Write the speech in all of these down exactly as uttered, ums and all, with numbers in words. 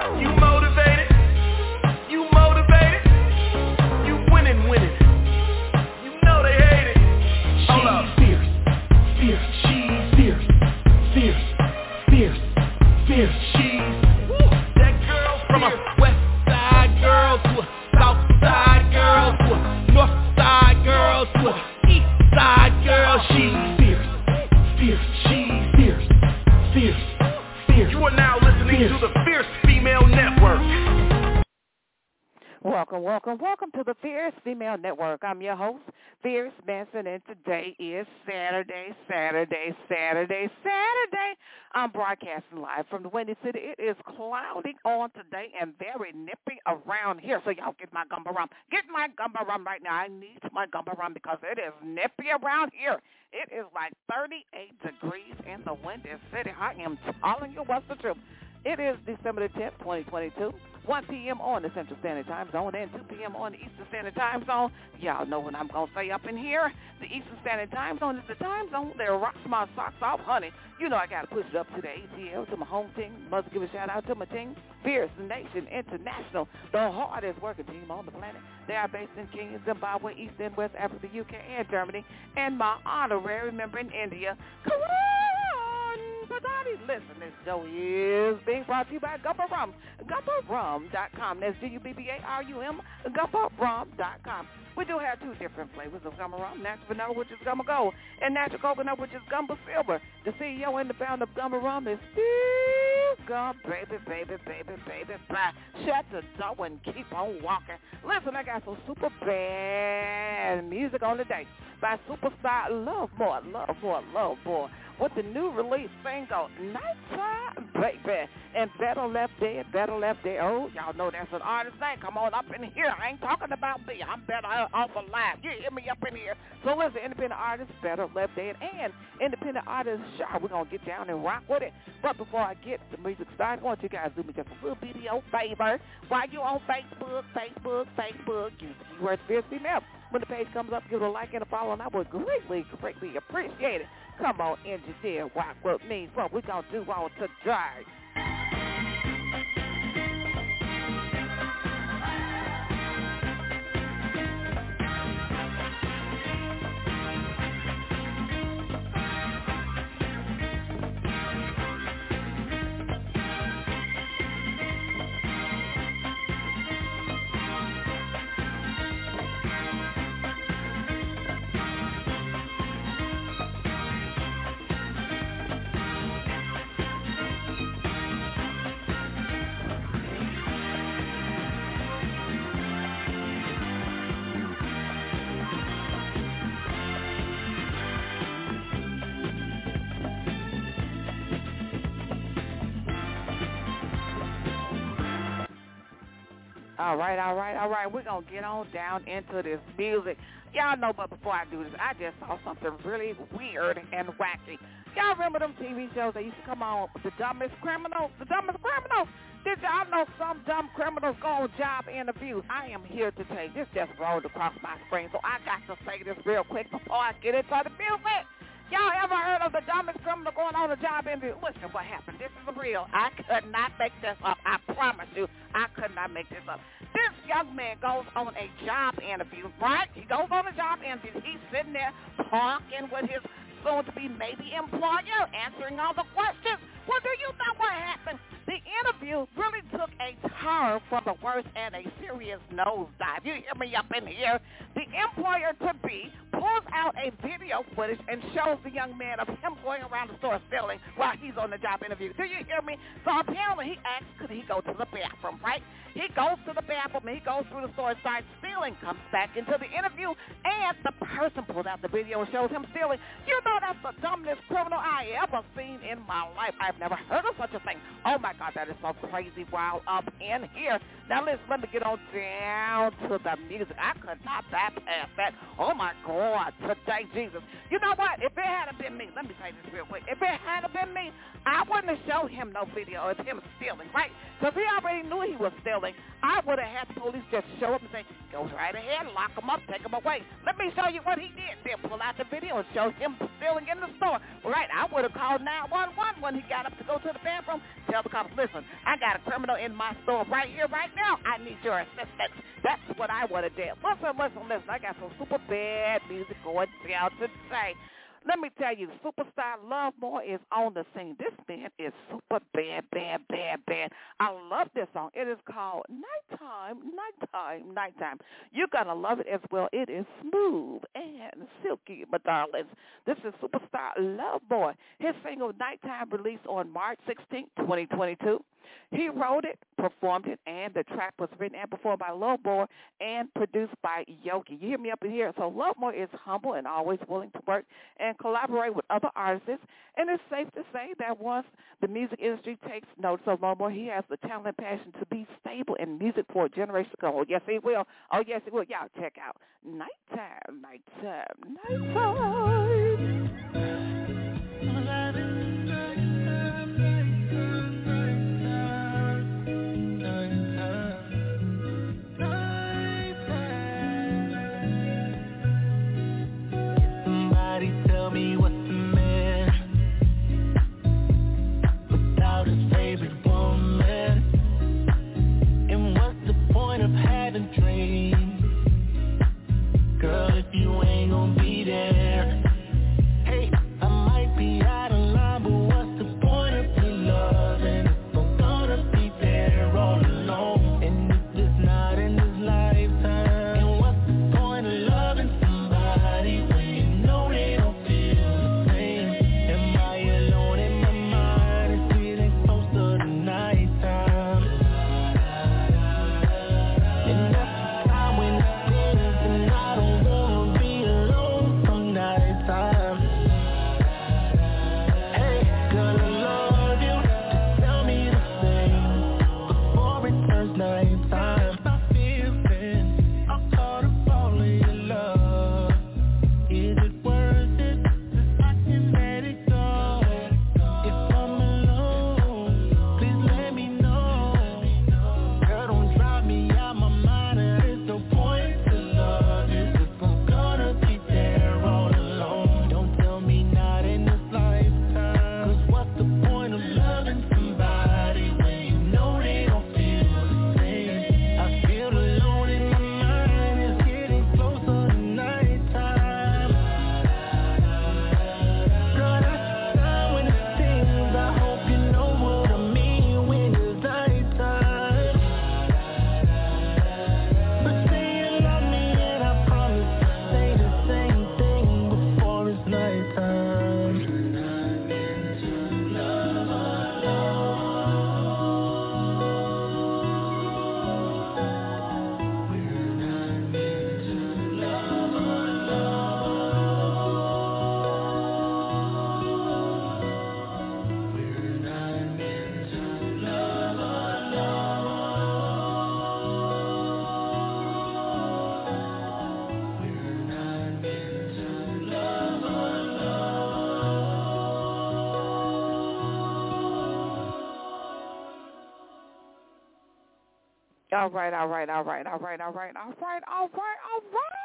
You motivated? You motivated? You winning, winning. You know they hate it. Hold up. Fierce, fierce, she's fierce, fierce, fierce, fierce, she's. That girl from a west side girl to a south side girl to a north side girl to a east side girl. She's fierce, fierce, she's fierce, fierce, fierce. You are now listening fierce. to the Fierce Female Network. Welcome, welcome, welcome to the Fierce Female Network. I'm your host, Fierce Benson, and today is Saturday, Saturday, Saturday, Saturday. I'm broadcasting live from the Windy City. It is cloudy on today and very nippy around here. So y'all get my gumbo rum. Get my gumbo rum right now. I need my gumbo rum because it is nippy around here. It is like thirty-eight degrees in the Windy City. I am telling you what's the truth. It is December the tenth, twenty twenty-two, one p.m. on the Central Standard Time Zone and two p.m. on the Eastern Standard Time Zone. Y'all know what I'm going to say up in here. The Eastern Standard Time Zone is the time zone that rocks my socks off, honey. You know I got to push it up to the A T L, to my home team. Must give a shout-out to my team, Fierce Nation International, the hardest working team on the planet. They are based in Kenya, Zimbabwe, East and West Africa, U K, and Germany, and my honorary member in India, Patani. Listen, this show is being brought to you by Gumbo Rum, gumbo rum dot com. That's G U B B A R U M, gumbo rum dot com. We do have two different flavors of gumbo rum, natural vanilla, which is gumbo gold, and natural coconut, which is gumbo silver. The C E O and the founder of gumbo rum is Steve Gumb, baby, baby, baby, baby, bye. Shut the door and keep on walking. Listen, I got some super bad music on the day by superstar Love More, Love More, Love More, with the new release single, Nighttime, baby, and Better Left Dead, Better Left Dead. Oh, y'all know that's an artist name. Come on up in here. I ain't talking about me. I'm better off alive. You hear me up in here. So listen, independent artist, Better Left Dead, and independent artist, Shaw. We're going to get down and rock with it. But before I get the music started, I want you guys to do me just a little video favor. While you on Facebook, Facebook, Facebook, use the keyword Fierce Female. When the page comes up, give it a like and a follow, and I would greatly, greatly appreciate it. Come on, engineer, rock with me. What we going to do on today? All right, all right, all right. We're going to get on down into this music. Y'all know, but before I do this, I just saw something really weird and wacky. Y'all remember them T V shows that used to come on, The Dumbest Criminal? The Dumbest Criminal? Did y'all know some dumb criminals go on job interviews? I am here to tell you, this just rolled across my screen, so I got to say this real quick before I get into the music. Y'all ever heard of the dumbest criminal going on a job interview? Listen, what happened? This is real. I could not make this up. I promise you, I could not make this up. This young man goes on a job interview, right? He goes on a job interview. He's sitting there talking with his soon-to-be maybe employer, answering all the questions. Well, do you know what happened? The interview really took a turn from the worst and a serious nosedive. You hear me up in here? The employer-to-be pulls out a video footage and shows the young man of him going around the store stealing while he's on the job interview. Do you hear me? So apparently he asked, could he go to the bathroom, right? He goes to the bathroom, and he goes through the store and starts stealing, comes back into the interview, and the person pulled out the video and shows him stealing. You know, that's the dumbest criminal I ever seen in my life. I've never heard of such a thing. Oh, my God, that is so crazy, wild, up in here. Now, listen, let me get on down to the music. I could not bypass that. Oh, my God, today, Jesus. You know what? If it hadn't been me, let me say this real quick. If it hadn't been me, I wouldn't have showed him no video of him stealing, right? Because he already knew he was stealing. I would have had the police just show up and say, go right ahead, lock him up, take him away. Let me show you what he did. Then pull out the video and show him stealing in the store. Right, I would have called nine one one when he got up to go to the bathroom. Tell the cops, listen, I got a criminal in my store right here, right now. I need your assistance. That's what I would have did. Listen, listen, listen. I got some super bad music going down today. Let me tell you, Superstar Lovemore is on the scene. This man is super bad, bad, bad, bad. I love this song. It is called Nighttime, Nighttime, Nighttime. You're going to love it as well. It is smooth and silky, my darlings. This is Superstar Lovemore. His single Nighttime released on March sixteenth, twenty twenty-two. He wrote it, performed it, and the track was written and performed by Lovemore and produced by Yogi. You hear me up in here? So Lovemore is humble and always willing to work and collaborate with other artists. And it's safe to say that once the music industry takes notice of Lovemore, he has the talent and passion to be stable in music for a generation to come. Oh, yes, he will. Oh, yes, he will. Y'all check out Nighttime, Nighttime, Nighttime. All right, all right, all right, all right, all right, all right, all right, all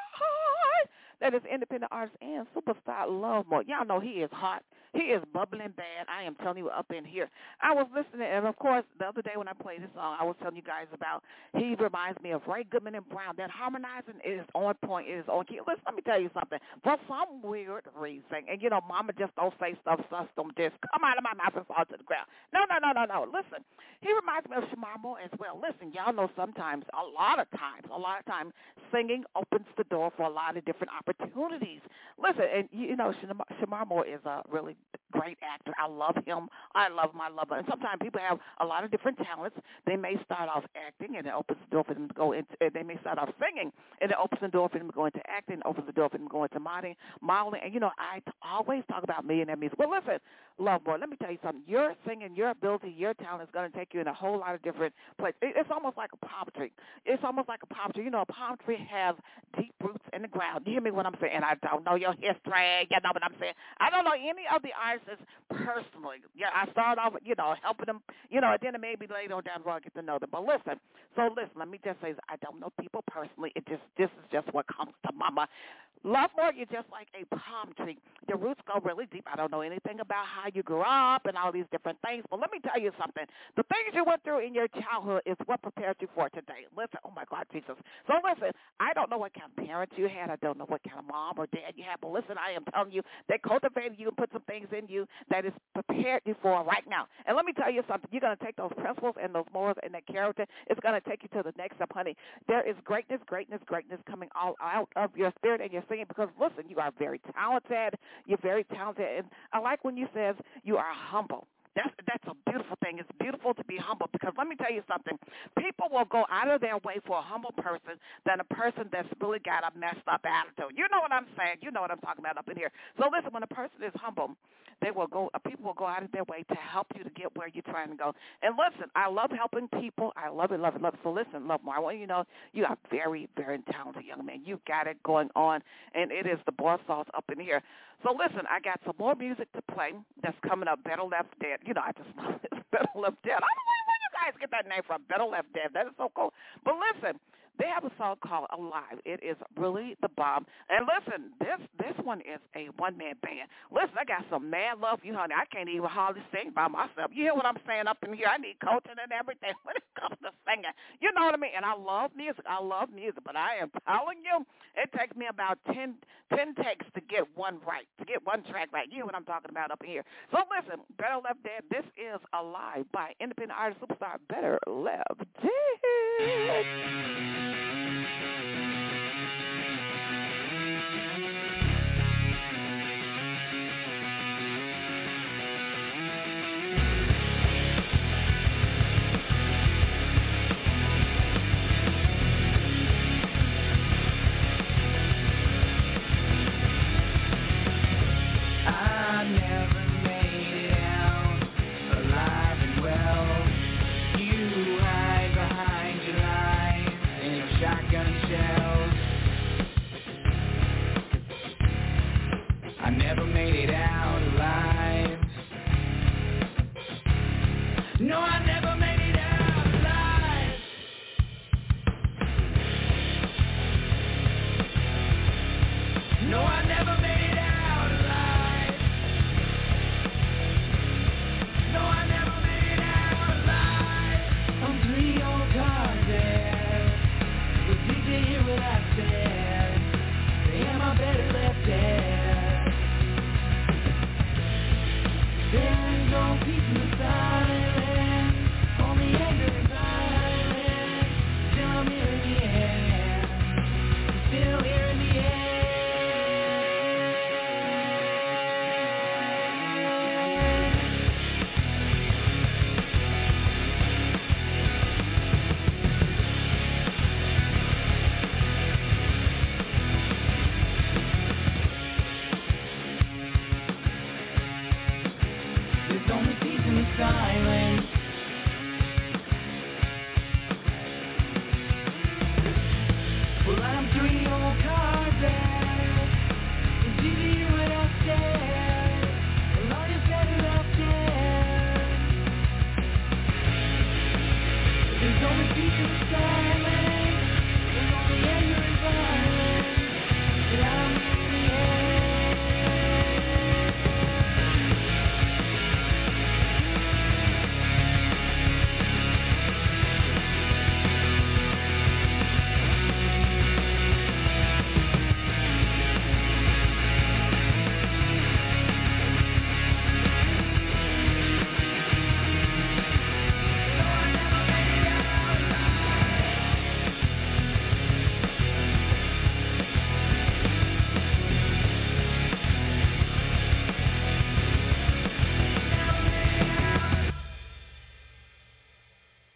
right. That is independent artist and superstar Lovemore. Y'all know he is hot. He is bubbling bad. I am telling you up in here. I was listening, and, of course, the other day when I played this song, I was telling you guys about he reminds me of Ray Goodman and Brown. That harmonizing is on point. It is on key. Listen, let me tell you something. For some weird reason, and, you know, mama just don't say stuff, stuff don't just come out of my mouth and fall to the ground. No, no, no, no, no. Listen, he reminds me of Shemar Moore as well. Listen, y'all know sometimes, a lot of times, a lot of times, singing opens the door for a lot of different opportunities. Listen, and, you know, Shemar Moore is a really great actor. I love him. I love him. I love him. And sometimes people have a lot of different talents. They may start off acting, and it opens the door for them to go into. And they may start off singing, and it opens the door for them to go into acting. Opens the door for them to go into modeling. Modeling. And you know, I t- always talk about millionaire music. Well, listen, Love Boy, let me tell you something. Your singing, your ability, your talent is going to take you in a whole lot of different places. It, it's almost like a palm tree. It's almost like a palm tree. You know, a palm tree has deep roots in the ground. You hear me when I'm saying? I don't know your history. You know what I'm saying? I don't know any of the artists personally. Yeah, I started off, you know, helping them, you know, and then maybe later on down the road I get to know them. But listen, so listen, let me just say this. I don't know people personally. It just, this is just what comes to mama. Love More, you're just like a palm tree. Your roots go really deep. I don't know anything about how you grew up and all these different things, but let me tell you something. The things you went through in your childhood is what prepared you for today. Listen, oh, my God, Jesus. So listen, I don't know what kind of parents you had. I don't know what kind of mom or dad you had, but listen, I am telling you, they cultivated you and put some things in you that is prepared you for right now. And let me tell you something. You're going to take those principles and those morals and that character. It's going to take you to the next step, honey. There is greatness, greatness, greatness coming all out of your spirit and your singing because, listen, you are very talented. You're very talented. And I like when you says you are humble. That's, that's a beautiful thing. It's beautiful to be humble because let me tell you something. People will go out of their way for a humble person than a person that's really got a messed up attitude. You know what I'm saying? You know what I'm talking about up in here. So listen, when a person is humble, they will go. People will go out of their way to help you to get where you're trying to go. And listen, I love helping people. I love it, love it, love it. So listen, Love More. I want you to know you are very, very talented young man. You got it going on, and it is the boss sauce up in here. So listen, I got some more music to play that's coming up. Better Left Dead. You know, I just love it. Better Left Dead. I don't know where you guys get that name from. Better Left Dead. That is so cool. But listen. They have a song called Alive. It is really the bomb. And listen, this this one is a one-man band. Listen, I got some mad love for you, honey. I can't even hardly sing by myself. You hear what I'm saying up in here? I need coaching and everything when it comes to singing. You know what I mean? And I love music. I love music. But I am telling you, it takes me about ten, ten takes to get one right, to get one track right. You hear what I'm talking about up in here. So listen, Better Left Dead. This is Alive by independent artist superstar Better Left Dead.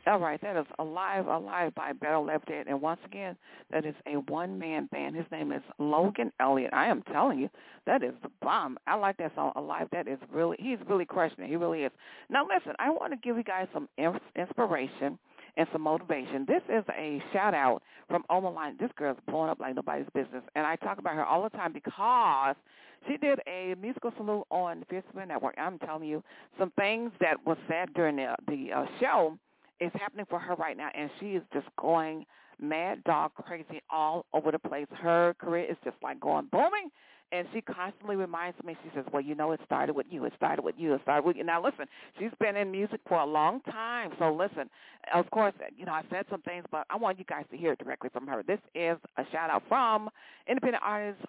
All right, that is Alive, Alive by Better Left Dead. And once again, that is a one-man band. His name is Logan Elliott. I am telling you, that is the bomb. I like that song, Alive. That is really, he's really crushing it. He really is. Now, listen, I want to give you guys some inspiration and some motivation. This is a shout-out from Omaline. This girl's blowing up like nobody's business. And I talk about her all the time because she did a musical salute on the Fierce Women Network. I'm telling you, some things that was said during the, the uh, show is happening for her right now, and she is just going mad dog crazy all over the place. Her career is just like going booming, and she constantly reminds me, she says, well, you know, it started with you. It started with you. It started with you. Now, listen, she's been in music for a long time, so listen, of course, you know, I said some things, but I want you guys to hear it directly from her. This is a shout-out from independent artist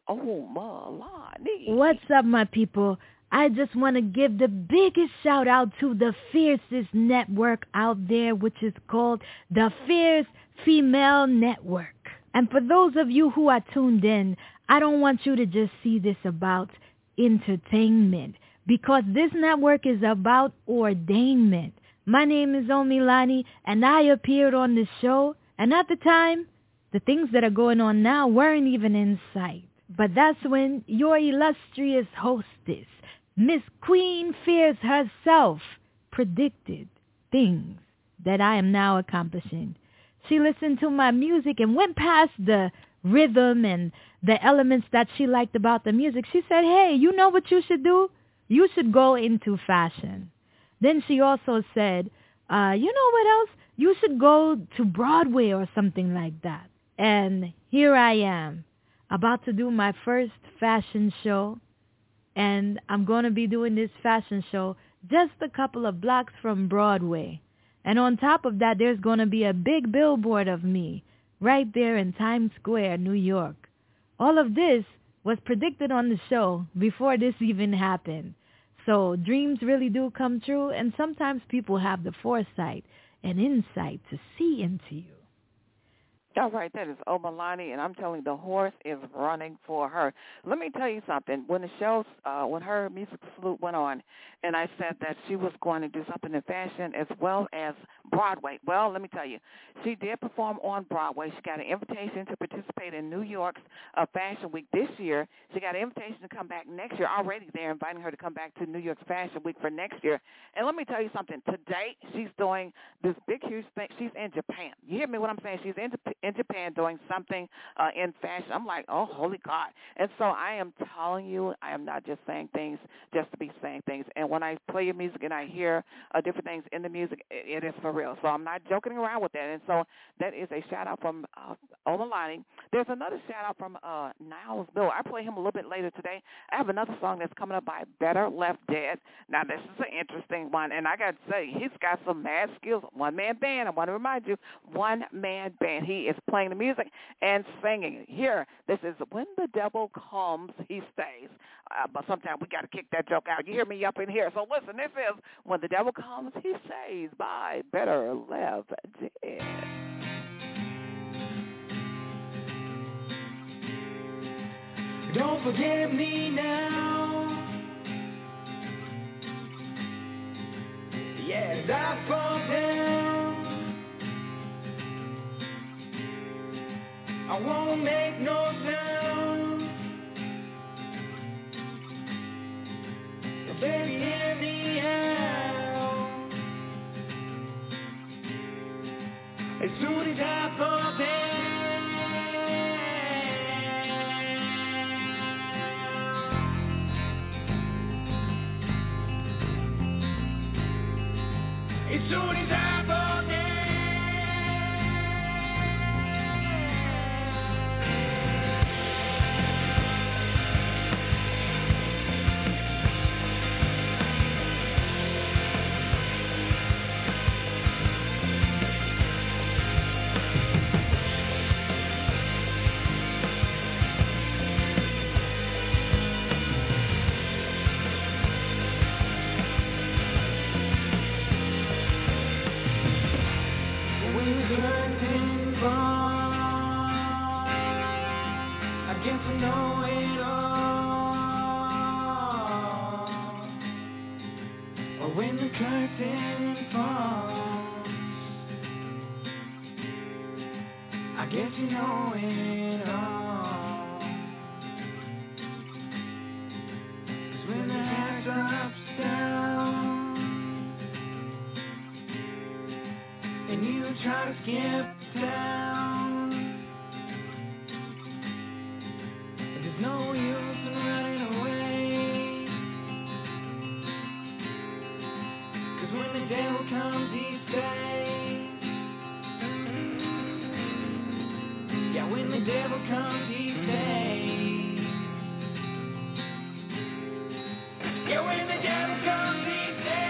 Omalani. What's up, my people? I just want to give the biggest shout out to the fiercest network out there, which is called the Fierce Female Network. And for those of you who are tuned in, I don't want you to just see this about entertainment, because this network is about ordainment. My name is Omilani, and I appeared on the show, and at the time, the things that are going on now weren't even in sight. But that's when your illustrious hostess, Miss Queen Fierce herself, predicted things that I am now accomplishing. She listened to my music and went past the rhythm and the elements that she liked about the music. She said, hey, you know what you should do? You should go into fashion. Then she also said, uh, you know what else? You should go to Broadway or something like that. And here I am, about to do my first fashion show. And I'm going to be doing this fashion show just a couple of blocks from Broadway. And on top of that, there's going to be a big billboard of me right there in Times Square, New York. All of this was predicted on the show before this even happened. So dreams really do come true, and sometimes people have the foresight and insight to see into you. All right, that is Omalani, and I'm telling you, the horse is running for her. Let me tell you something. When the show, uh, when her music salute went on, and I said that she was going to do something in fashion as well as Broadway. Well, let me tell you, she did perform on Broadway. She got an invitation to participate in New York's uh, Fashion Week this year. She got an invitation to come back next year. Already they're inviting her to come back to New York's Fashion Week for next year. And let me tell you something. Today, she's doing this big, huge thing. She's in Japan. You hear me what I'm saying? She's in Japan. in Japan doing something uh, in fashion. I'm like, oh, holy God. And so I am telling you, I am not just saying things just to be saying things. And when I play your music and I hear uh, different things in the music, it, it is for real. So I'm not joking around with that. And so that is a shout-out from uh, Omalani. There's another shout-out from uh, Niles Miller. I play him a little bit later today. I have another song that's coming up by Better Left Dead. Now, this is an interesting one, and I got to say, he's got some mad skills. One-man band. I want to remind you, one-man band. He is playing the music and singing. Here, this is When the Devil Comes, He Stays. Uh, but sometimes we got to kick that joke out. You hear me up in here. So listen, this is When the Devil Comes, He Stays by Better Left Dead. Don't forget me now. Yes, I fall down. I won't make no sound. So baby, hear me out. As soon as I fall down, as soon as I fall down. When the curtain falls, guess you know it all. 'Cause when the hat drops down and you try to skip down, there's no use in running away. 'Cause when the devil comes, he stays. Yeah, when the devil comes, he stays. Yeah, when the devil comes, he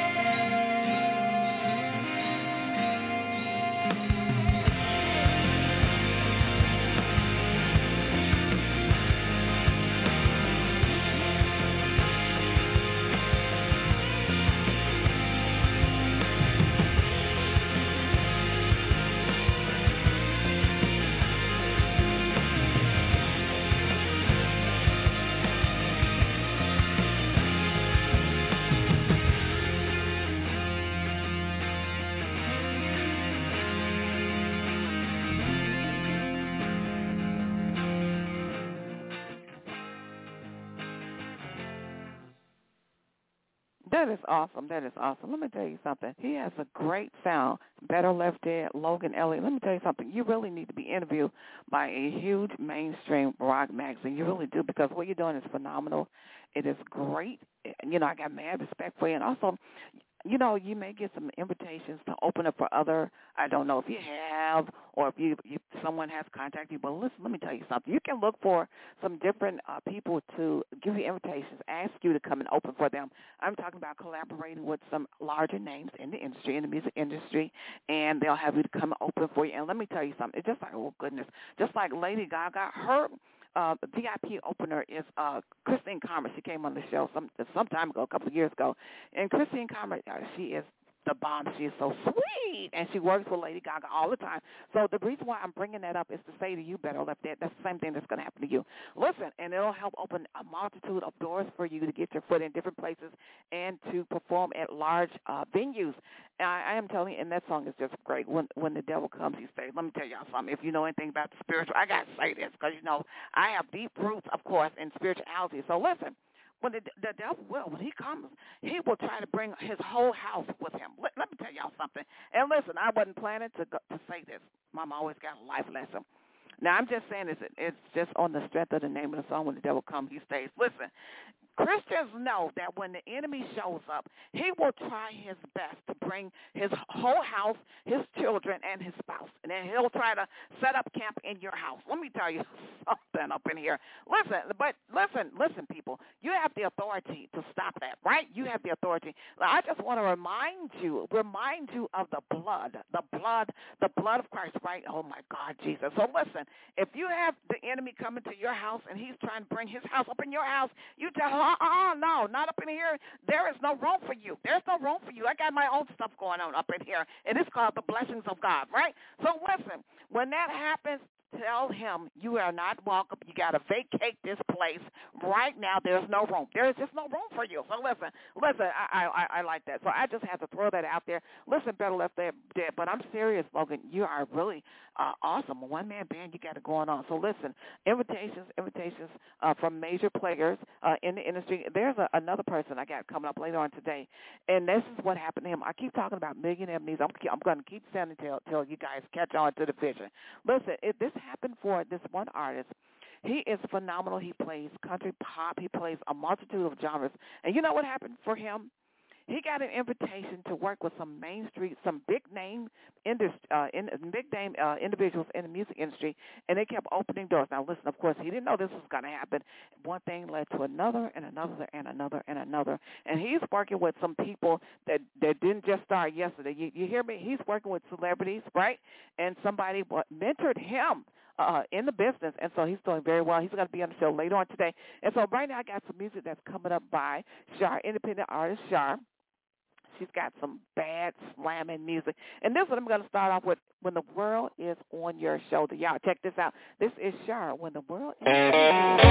That is awesome. That is awesome. Let me tell you something. He has a great sound. Better Left Dead, Logan Elliott. Let me tell you something. You really need to be interviewed by a huge mainstream rock magazine. You really do, because what you're doing is phenomenal. It is great. You know, I got mad respect for you. And also, you know, you may get some invitations to open up for other, I don't know if you have or if you, you someone has contacted you, but listen, let me tell you something. You can look for some different uh, people to give you invitations, ask you to come and open for them. I'm talking about collaborating with some larger names in the industry, in the music industry, and they'll have you to come and open for you. And let me tell you something. It's just like, oh, goodness, just like Lady Gaga, her Uh, the V I P opener is uh, Christine Commerce. She came on the show some some time ago, a couple of years ago. And Christine Commerce, uh, she is the bomb. She is so sweet, and she works with Lady Gaga all the time. So the reason why I'm bringing that up is to say to you, Better Left Dead, that's the same thing that's going to happen to you. Listen, and it'll help open a multitude of doors for you to get your foot in different places and to perform at large uh, venues. I, I am telling you, and that song is just great. When when the devil comes, he stays. Let me tell y'all something. If you know anything about the spiritual, I got to say this because, you know, I have deep roots, of course, in spirituality. So listen. When the, the devil will, when he comes, he will try to bring his whole house with him. Let, let me tell y'all something. And listen, I wasn't planning to go, to say this. Mama always got a life lesson. Now, I'm just saying this. It's just on the strength of the name of the song, when the devil comes, he stays. Listen, Christians know that when the enemy shows up, he will try his best to bring his whole house, his children, and his spouse. And then he'll try to set up camp in your house. Let me tell you something up in here. Listen, but listen, listen, people. You have the authority to stop that, right? You have the authority. I just want to remind you, remind you of the blood, the blood, the blood of Christ, right? Oh, my God, Jesus. So listen, if you have the enemy coming to your house and he's trying to bring his house up in your house, you tell him, uh-uh, no, not up in here. There is no room for you. There's no room for you. I got my own stuff going on up in here, and it's called the blessings of God, right? So listen, when that happens, tell him you are not welcome. You got to vacate this place right now. There's no room. There is just no room for you. So listen, listen, I, I, I like that. So I just have to throw that out there. Listen, Better Left Dead, but I'm serious, Logan. You are really uh, awesome. A one-man band you got it going on. So listen, invitations, invitations uh, from major players uh, in the industry. There's a, another person I got coming up later on today, and this is what happened to him. I keep talking about Millionaire Needs. I'm, I'm going to keep saying it until, until you guys catch on to the vision. Listen, it, this happened for this one artist. He is phenomenal. He plays country pop. He plays a multitude of genres. And you know what happened for him? He got an invitation to work with some Main Street, some big name, industry, uh, in, big name uh, individuals in the music industry, and they kept opening doors. Now, listen, of course, he didn't know this was going to happen. One thing led to another and another and another and another, and he's working with some people that, that didn't just start yesterday. You, you hear me? He's working with celebrities, right? And somebody mentored him Uh, in the business, and so he's doing very well. He's going to be on the show later on today. And so right now I got some music that's coming up by Shar, independent artist Shar. She's got some bad slamming music. And this one I'm going to start off with, When the World is on Your Shoulder. Y'all, check this out. This is Shar, When the World is on Your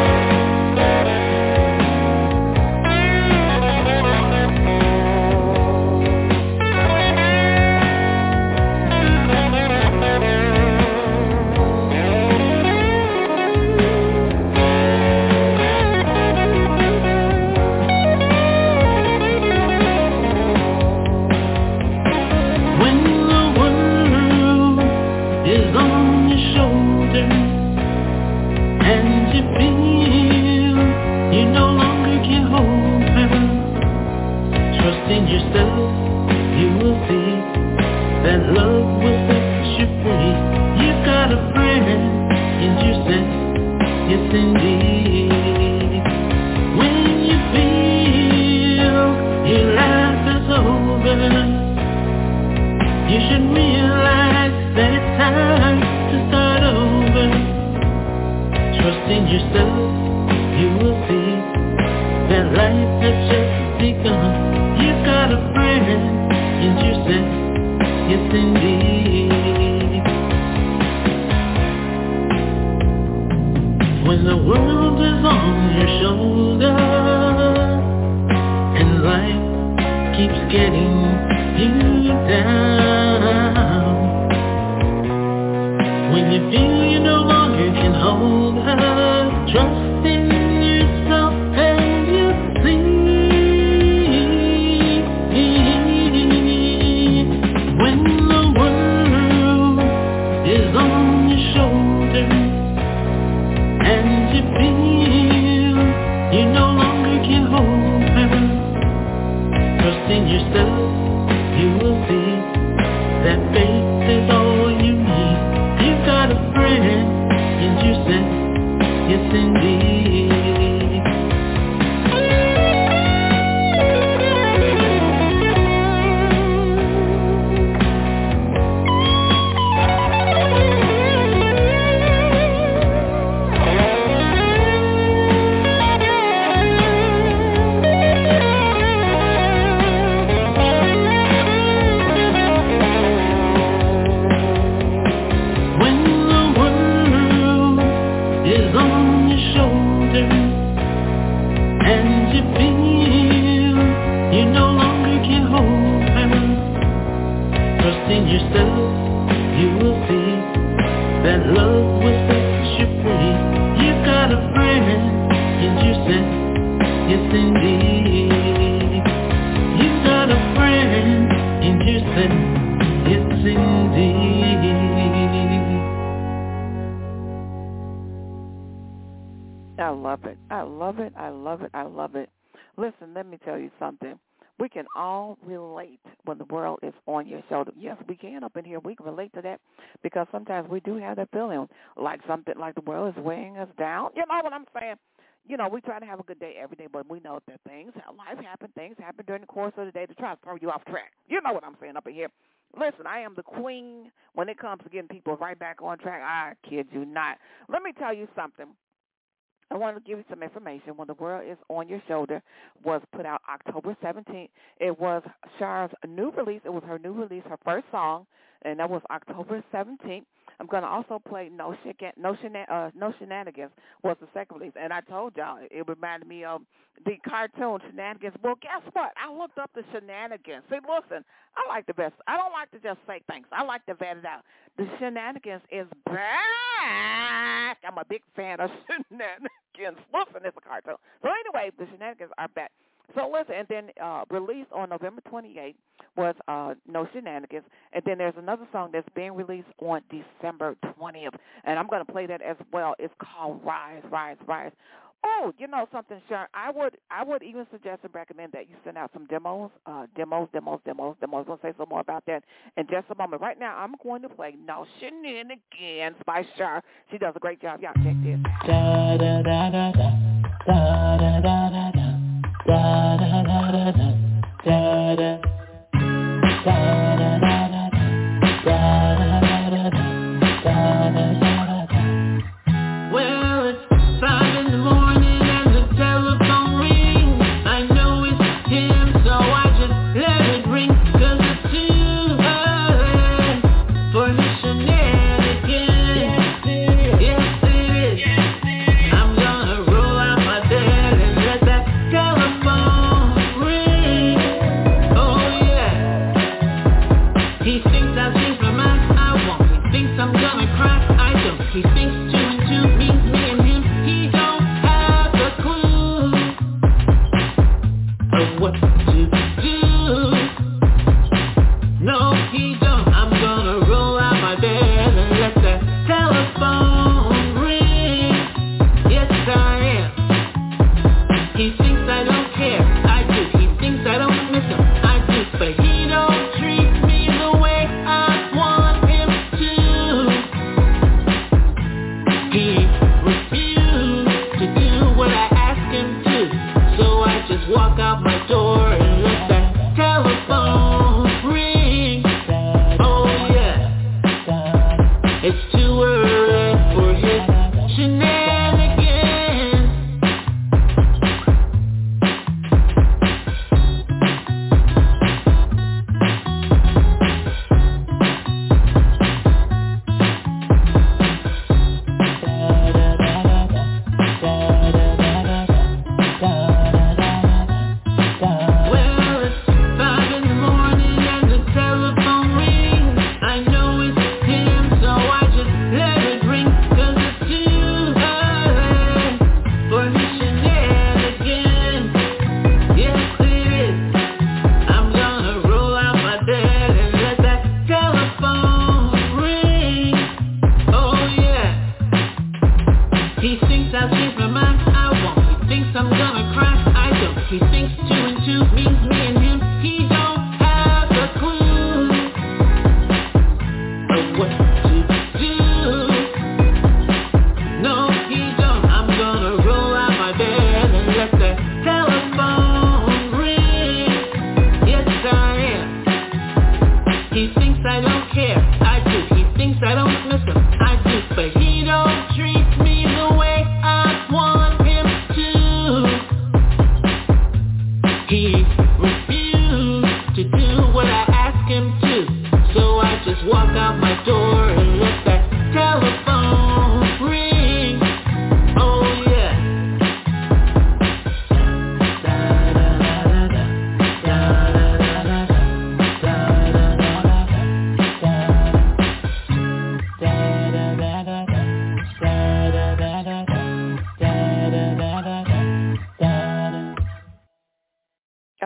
Shoulder. When the world is on your shoulder and life keeps getting you down, when you feel you no longer can hold her, trust in yourself and you see. When the world is on your shoulders and you feel you no longer can hold her, trust in yourself, you will see that faith is all you need. You've got a friend in yourself, yes indeed. Listen, let me tell you something. We can all relate when the world is on your shoulder. Yes, we can up in here. We can relate to that because sometimes we do have that feeling like something like the world is weighing us down. You know what I'm saying? You know, we try to have a good day every day, but we know that things, life happen, things happen during the course of the day to try to throw you off track. You know what I'm saying up in here. Listen, I am the queen when it comes to getting people right back on track. I kid you not. Let me tell you something. I want to give you some information. When the World is on Your Shoulder was put out October seventeenth. It was Cher's new release. It was her new release, her first song, and that was October seventeenth. I'm going to also play No Shena- no, Shena- uh, no Shenanigans was the second release. And I told y'all, it reminded me of the cartoon Shenanigans. Well, guess what? I looked up the Shenanigans. See, listen, I like the best. I don't like to just say things. I like to vet it out. The Shenanigans is back. I'm a big fan of Shenanigans. Listen, it's a cartoon. So anyway, the Shenanigans are back. So listen, and then uh, released on November twenty-eighth was uh, No Shenanigans, and then there's another song that's being released on December twentieth, and I'm going to play that as well. It's called Rise, Rise, Rise. Oh, you know something, Sharon? I would I would even suggest and recommend that you send out some demos, uh, demos, demos, demos, demos. I'm going to say some more about that in just a moment. Right now, I'm going to play No Shenanigans by Cher. She does a great job. Y'all check this out. Da, da, da, da, da, da, da, da, da, da. Da da da da da da da da da da da da. Well, it's five in the morning and the telephone rings. I know it's him, so I just let it ring. 'Cause it's too early for his shenanigans. Yes, it is. I'm gonna roll out my bed and let that telephone ring. Oh yeah. He thinks I've changed my mind. I won't. He thinks I'm gonna cry. I don't. He thinks two and two means me and him. He don't have a clue of what to do. No, he don't. I'm gonna roll out my bed and let that telephone ring. Yes, I am. He thinks I don't care. I do. He thinks I don't miss him. I do. But he don't treat me the way I want him to. He refused to do what I asked him to. So I just walk out my door and let that telephone ring. Oh yeah. It's too early for his shenanigans. Da da da da da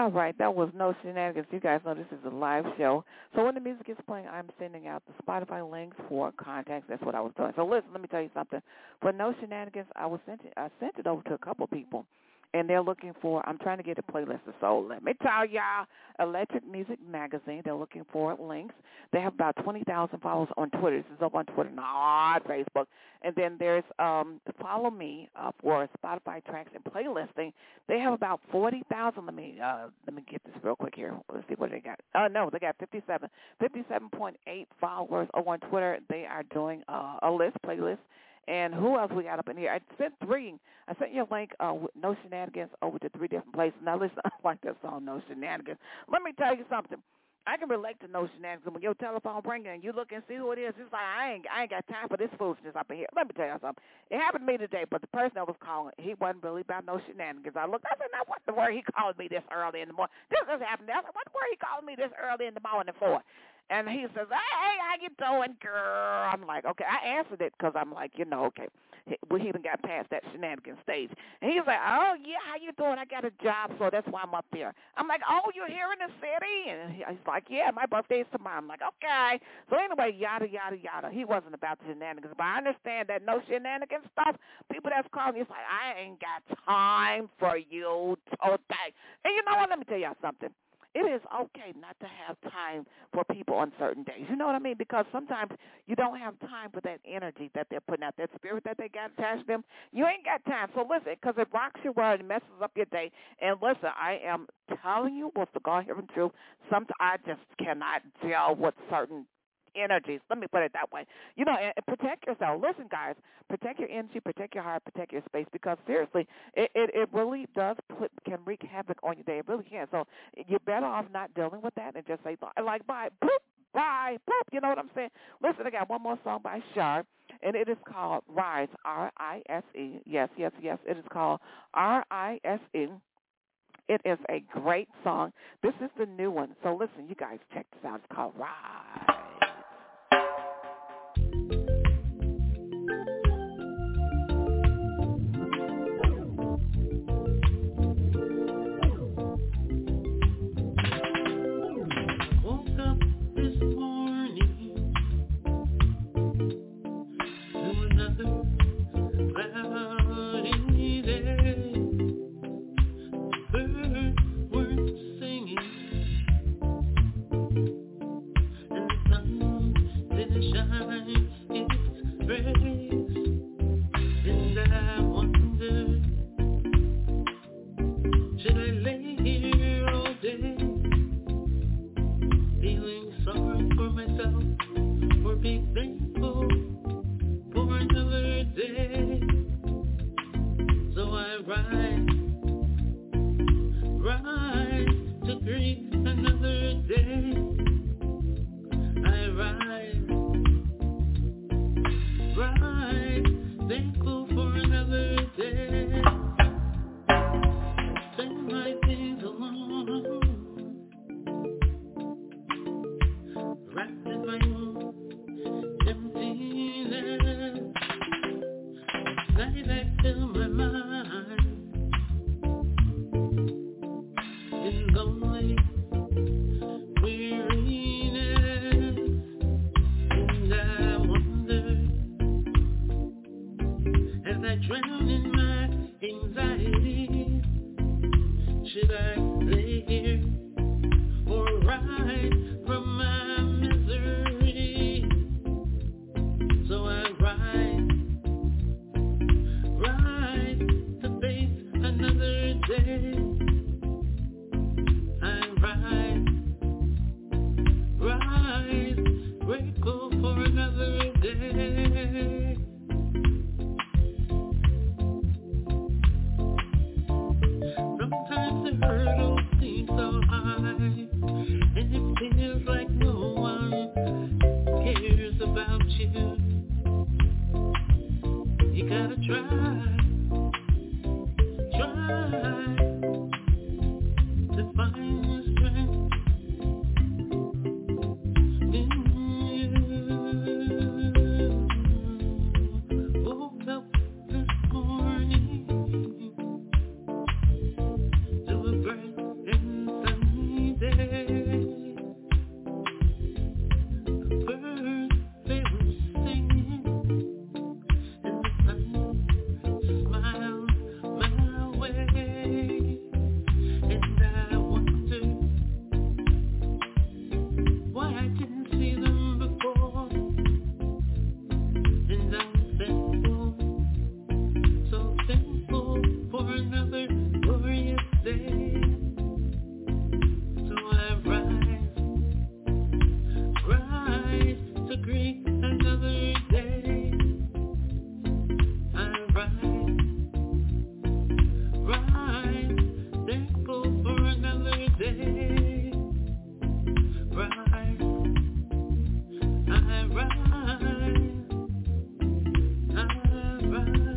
All right, that was No Shenanigans. You guys know this is a live show. So when the music is playing, I'm sending out the Spotify links for contacts. That's what I was doing. So listen, let me tell you something. For No Shenanigans, I was sent it, I sent it over to a couple people, and they're looking for, I'm trying to get a playlist. So let me tell y'all, Electric Music Magazine, they're looking for links. They have about twenty thousand followers on Twitter. This is up on Twitter, not Facebook. And then there's um, Follow Me uh, for Spotify tracks and playlisting. They have about forty thousand. Let me uh, let me get this real quick here. Let's see what they got. Oh, uh, no, they got fifty-seven, fifty-seven point eight followers over on Twitter. They are doing uh, a list, playlist. And who else we got up in here? I sent three. I sent you a link, uh, with No Shenanigans, over to three different places. Now, listen, I like that song, No Shenanigans. Let me tell you something. I can relate to No Shenanigans. When your telephone rings and you look and see who it is, it's like, I ain't I ain't got time for this foolishness up in here. Let me tell you something. It happened to me today, but the person that was calling, he wasn't really about no shenanigans. I looked, I said, now what the word he called me this early in the morning? This just happened. I said, what the word he called me this early in the morning for? And he says, hey, hey, how you doing, girl? I'm like, okay. I answered it because I'm like, you know, okay. We even got past that shenanigan stage. And he's like, oh, yeah, how you doing? I got a job, so that's why I'm up there. I'm like, oh, you're here in the city? And he's like, yeah, my birthday's tomorrow. I'm like, okay. So anyway, yada, yada, yada. He wasn't about the shenanigans. But I understand that no shenanigans stuff, people that's calling you, it's like, I ain't got time for you today. And you know what? Let me tell y'all something. It is okay not to have time for people on certain days. You know what I mean? Because sometimes you don't have time for that energy that they're putting out, that spirit that they got attached to them. You ain't got time. So listen, because it rocks your world and messes up your day. And listen, I am telling you what's the God-given truth. Sometimes I just cannot deal with certain energies. Let me put it that way. You know, and, and protect yourself. Listen, guys, protect your energy, protect your heart, protect your space, because seriously, it, it, it really does put, can wreak havoc on your day. It really can. So you're better off not dealing with that and just say, like, bye, boop, bye, boop. You know what I'm saying? Listen, I got one more song by Shar, and it is called Rise, R I S E. Yes, yes, yes. It is called R I S E. It is a great song. This is the new one. So listen, you guys, check this out. It's called Rise. Rise, another day. I rise, rise, thankful for another day. Rise, I rise, I rise.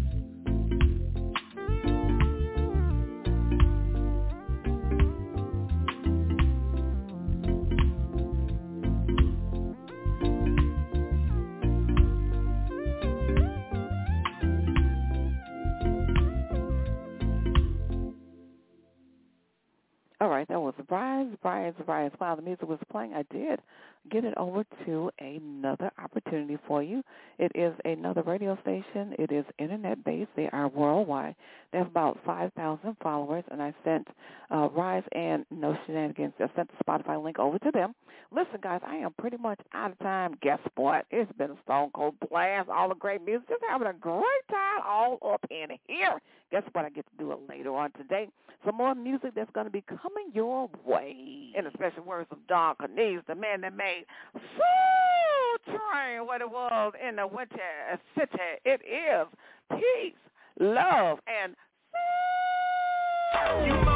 All right, that was Rise, Rise, Rise. While the music was playing, I did get it over to another opportunity for you. It is another radio station. It is Internet-based. They are worldwide. They have about five thousand followers, and I sent uh, Rise and No Shenanigans. I sent the Spotify link over to them. Listen, guys, I am pretty much out of time. Guess what? It's been a stone cold blast. All the great music. Just having a great time all up in here. Guess what? I get to do it later on today. Some more music that's going to be coming your way. In the special words of Don Cornelius, the man that made Soul Train what it was in the Winter City. It is peace, love, and soul. You